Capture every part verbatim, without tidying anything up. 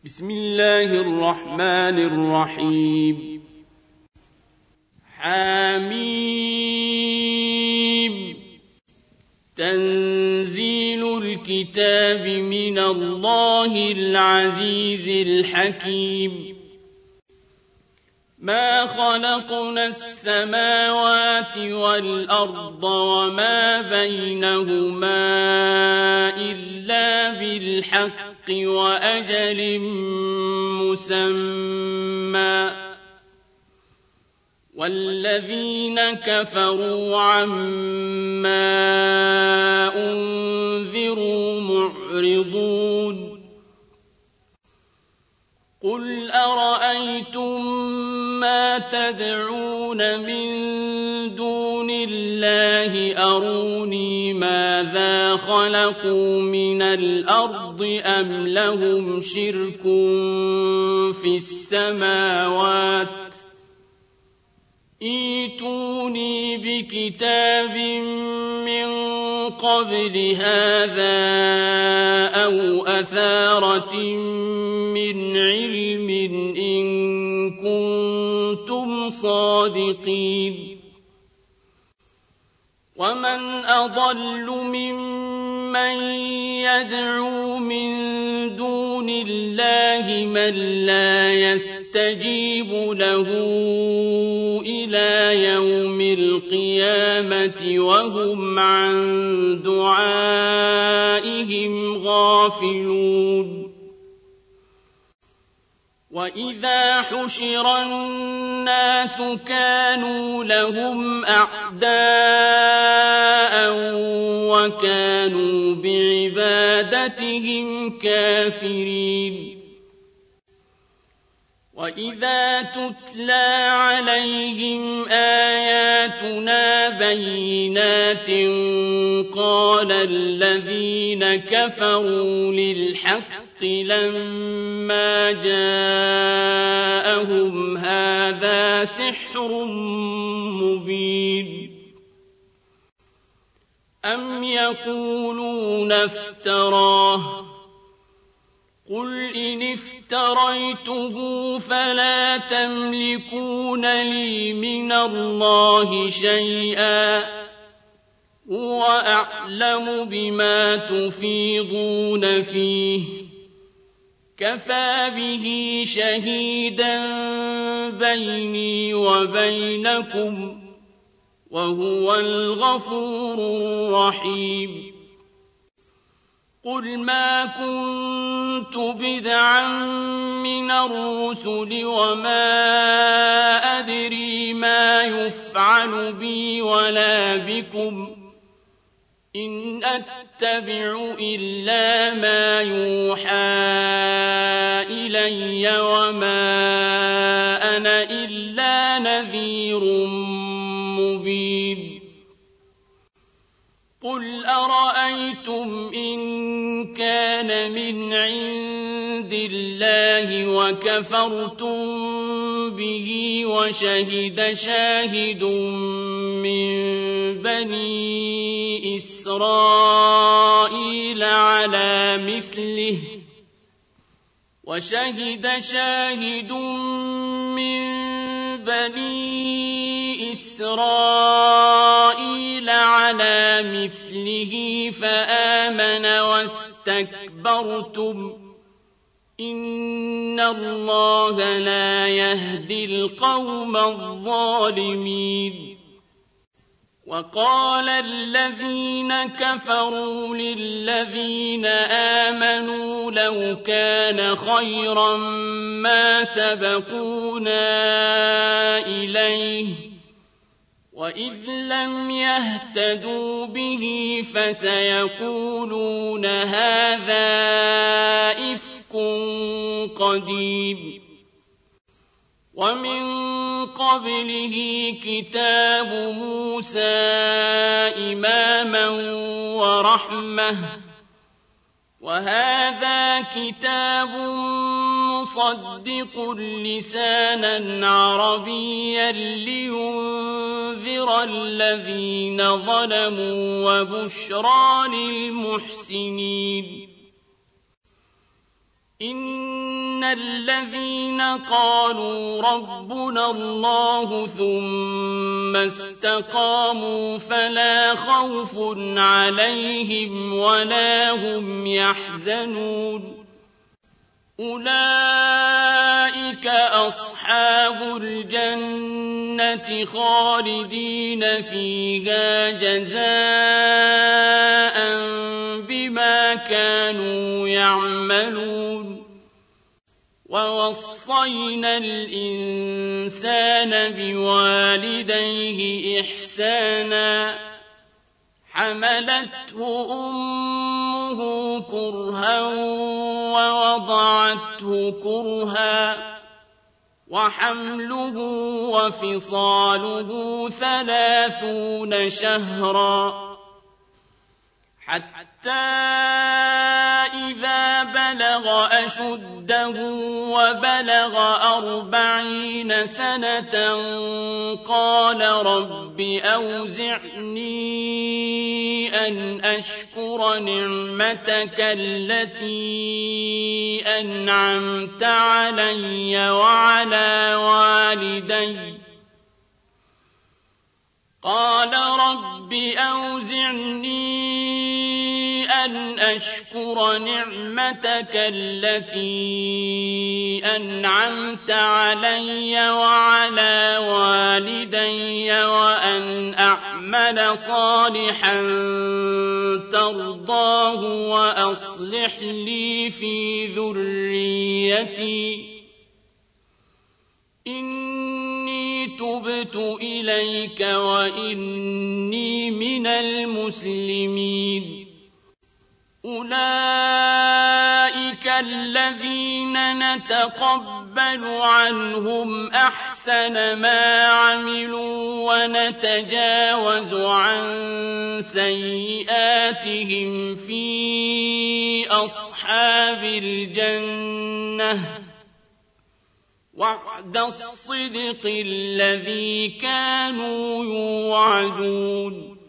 بسم الله الرحمن الرحيم. حميم. تنزيل الكتاب من الله العزيز الحكيم. ما خلقنا السماوات والأرض وما بينهما إلا بالحق وأجل مسمى، والذين كفروا عما أنذروا معرضون. قل أرأيتم ما تدعون من دون الله أروني ماذا خلقوا من الأرض أم لهم شرك في السماوات ائتوني بكتاب من قبل هذا أو أثارة من علم إن كنتم صادقين. ومن أضل ممن يدعو من دون الله من لا يستجيب له إلى يوم القيامة وهم عن دعائهم غافلون. وإذا حشر الناس كانوا لهم أعداء وكانوا بعبادتهم كافرين. وإذا تتلى عليهم آياتنا بينات قال الذين كفروا للحق لما جاءهم هذا سحر مبين. أم يقولون افتراه قل إن افتريته فلا تملكون لي من الله شيئا هو أعلم بما تفيضون فيه كفى به شهيدا بيني وبينكم وهو الغفور الرحيم. قل ما كنت بدعا من الرسل وما أدري ما يفعل بي ولا بكم إن أتبع إلا ما يوحى إلي وما أنا إلا نذير مبين. قل أرأيتم إن كان من عند الله وكفرتم به وشهد شاهد من بني إسرائيل على مثله وشهد شاهد من بني إسرائيل على مثله فآمن واستكبرتم إن الله لا يهدي القوم الظالمين. وقال الذين كفروا للذين آمنوا لو كان خيرا ما سبقونا إليه وإذ لم يهتدوا به فسيقولون هذا إفك قديم. ومن قبله كتاب موسى إماما ورحمة وهذا كتاب مصدق لسانا عربيا لينذر الذين ظلموا وبشرى للمحسنين. إن إن الذين قالوا ربنا الله ثم استقاموا فلا خوف عليهم ولا هم يحزنون أولئك أصحاب الجنة خالدين فيها جزاء بما كانوا يعملون ووصينا الإنسان بوالديه إحسانا حملته أمه كرها ووضعته كرها وحمله وفصاله ثلاثون شهرا حتى إذا بلغ أشده وبلغ أربعين سنة قال رب أوزعني أن أشكر نعمتك التي أنعمت علي وعلى والدي قال رب أوزعني أن أشكر نعمتك التي أنعمت علي وعلى والدي وأن أعمل صالحا ترضاه وأصلح لي في ذريتي إني تبت إليك وإني من المسلمين أولئك الذين نتقبل عنهم أحسن ما عملوا ونتجاوز عن سيئاتهم في أصحاب الجنة وعد الصدق الذي كانوا يوعدون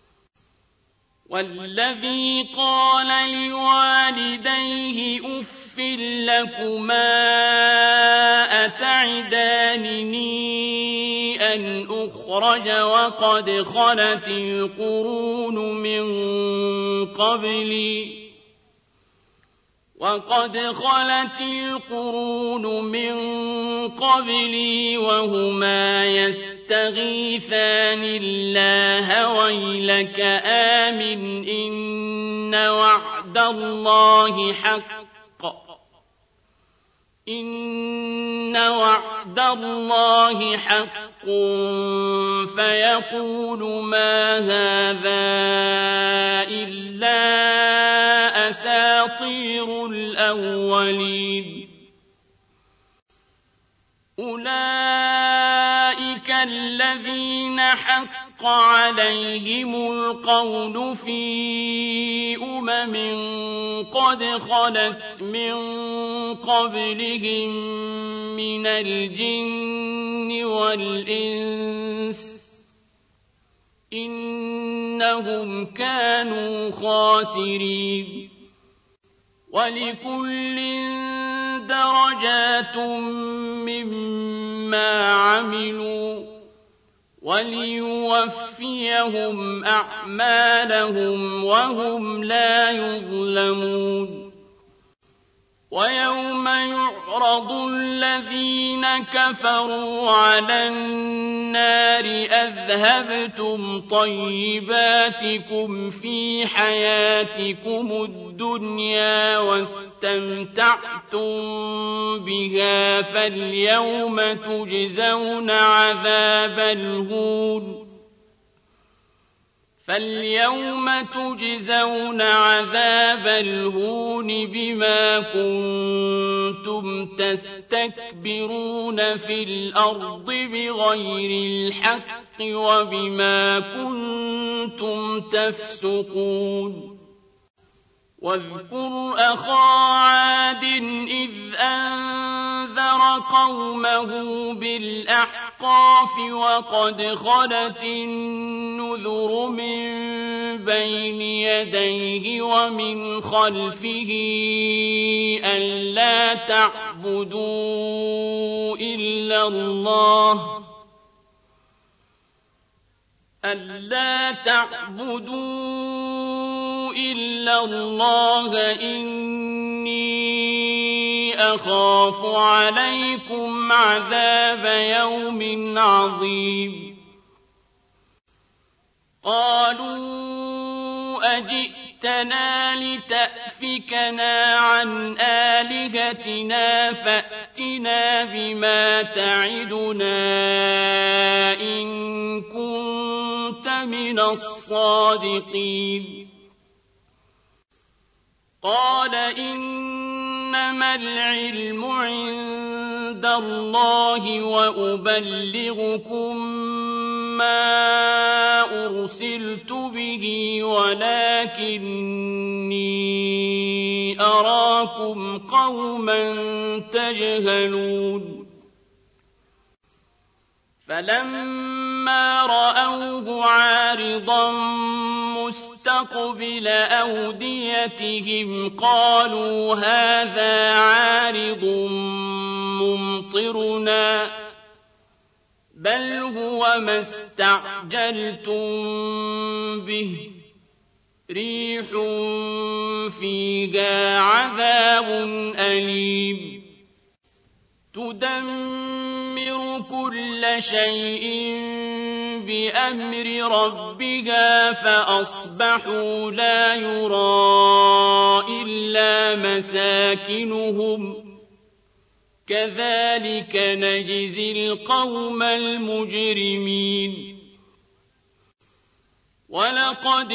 والذي قال لوالديه أف لكما أتعدانني أن أخرج وقد خلت القرون من قبلي وقد خلت القرون من قبلي وهما يستغيثان الله ويلك آمن إن وعد الله حق إن وعد الله حق فيقول ما هذا إلا أساطير الأولين أولئك الذين حق عليهم القول في أمم قد خلت من قبلهم من الجن والإنس إنهم كانوا خاسرين ولكل درجات مما عملوا وليوفيهم أعمالهم وهم لا يظلمون ويوم يعرض الذين كفروا على النار أذهبتم طيباتكم في حياتكم الدنيا واستمتعتم بها فاليوم تجزون عذاب الهون فاليوم تجزون عذاب الهون بما كنتم تستكبرون في الأرض بغير الحق وبما كنتم تفسقون واذكر أخا عاد إذ أنذر قومه بالأحقاف وقد خلت النذر من بين يديه ومن خلفه ألا تعبدوا إلا الله ألا تعبدوا إلا الله إني أخاف عليكم عذاب يوم عظيم قالوا أجئتنا لتأفكنا عن آلهتنا فأتنا بما تعدنا إن كنت من الصادقين قال إنما العلم عند الله وأبلغكم ما أرسلت به ولكني أراكم قوما تجهلون فلما رأوه عارضا مستقبل أوديتهم قالوا هذا عارض ممطرنا بل هو ما استعجلتم به ريح فيها عذاب أليم تدمر كل شيء بأمر ربها فأصبحوا لا يرى إلا مساكنهم كذلك نجزي القوم المجرمين ولقد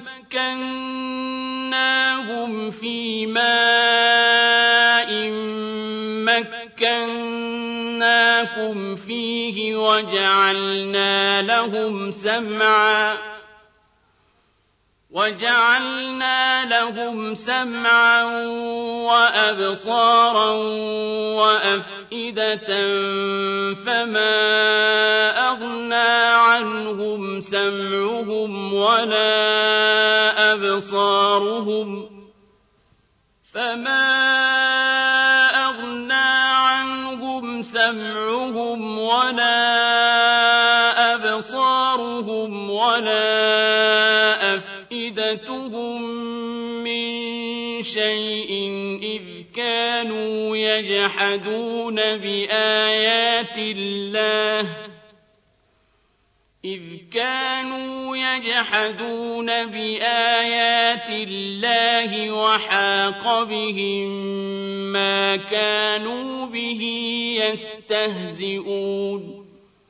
مكناهم في ماء مكناكم فيه وجعلنا لهم سمعا وجعلنا لهم سمعا وأبصارا وأفئدة فما أغنى عنهم سمعهم ولا أبصارهم فما أغنى عنهم سمعهم ولا أبصارهم ولا أفئدتهم من شيء إذ كانوا يجحدون بآيات الله إذ كانوا يجحدون بآيات الله وحاق بهم ما كانوا به يستهزئون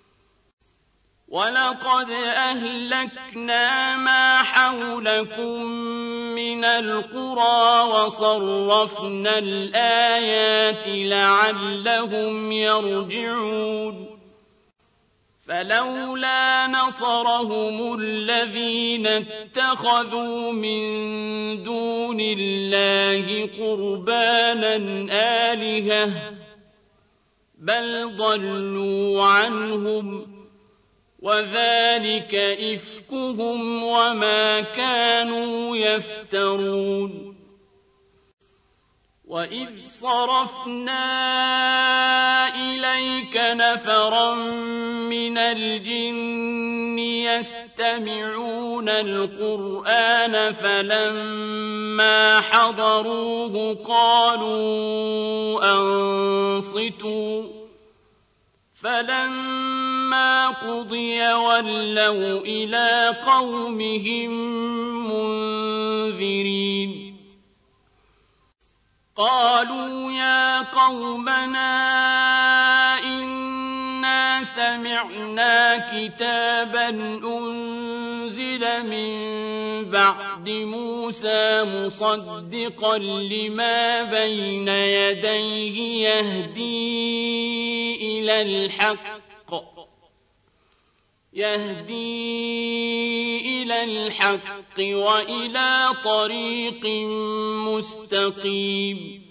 ولقد أهلكنا ما حولكم من القرى وصرفنا الآيات لعلهم يرجعون فلولا نصرهم الذين اتخذوا من دون الله قربانا آلهة بل ضلوا عنهم وذلك إفكهم وما كانوا يفترون وإذ صرفنا إليك نفرا من الجن يستمعون القرآن فلما حضروه قالوا أنصتوا فلما قضي ولوا إلى قومهم منذرين قالوا يا قومنا إنا سمعنا كتابا أنزل من بعد موسى مصدقا لما بين يديه يهدي إلى الحق يهدي إلى الحق وإلى طريق مستقيم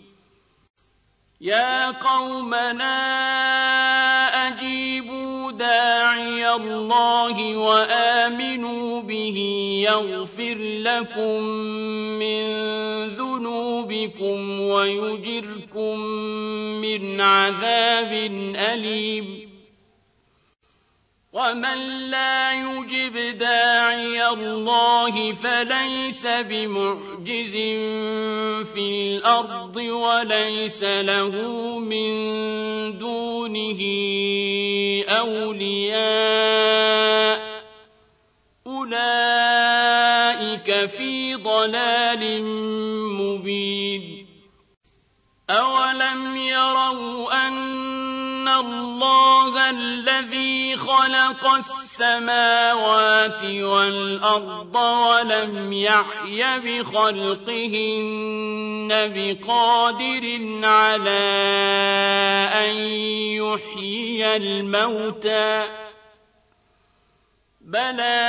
يا قومنا أجيبوا داعي داعي الله وآمنوا به يغفر لكم من ذنوبكم ويجركم من عذاب أليم ومن لا يجب داعي الله فليس بمعجز في الأرض وليس له من دونه أولياء أولئك في ضلال مبين أولم يروا أن الله الذي خلق السماوات والأرض ولم يعي بخلقهن بقادر على أن يحيي الموتى بلى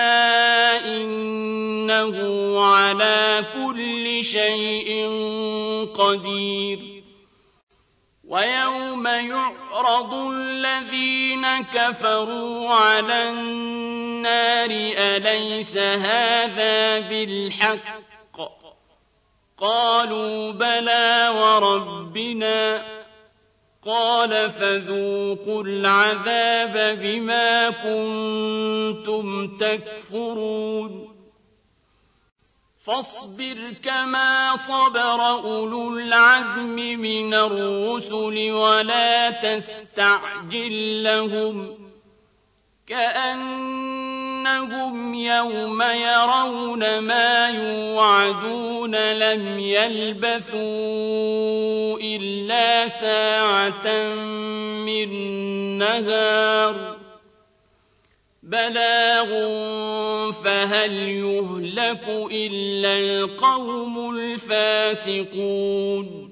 إنه على كل شيء قدير ويوم يعرض الذين كفروا على النار أليس هذا بالحق قالوا بلى وربنا قال فذوقوا العذاب بما كنتم تكفرون فاصبر كما صبر أولو العزم من الرسل ولا تستعجل لهم كأنهم يوم يرون ما يوعدون لم يلبثوا إلا ساعة من نهار بلاغ فهل يهلك إلا القوم الفاسقون